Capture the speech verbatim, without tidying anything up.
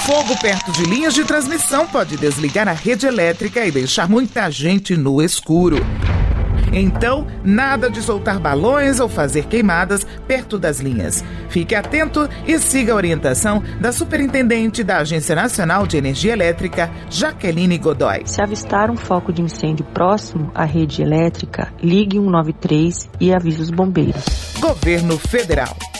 Fogo perto de linhas de transmissão pode desligar a rede elétrica e deixar muita gente no escuro. Então, nada de soltar balões ou fazer queimadas perto das linhas. Fique atento e siga a orientação da Superintendente da Agência Nacional de Energia Elétrica, Jaqueline Godoy. Se avistar um foco de incêndio próximo à rede elétrica, ligue um nove três e avise os bombeiros. Governo Federal.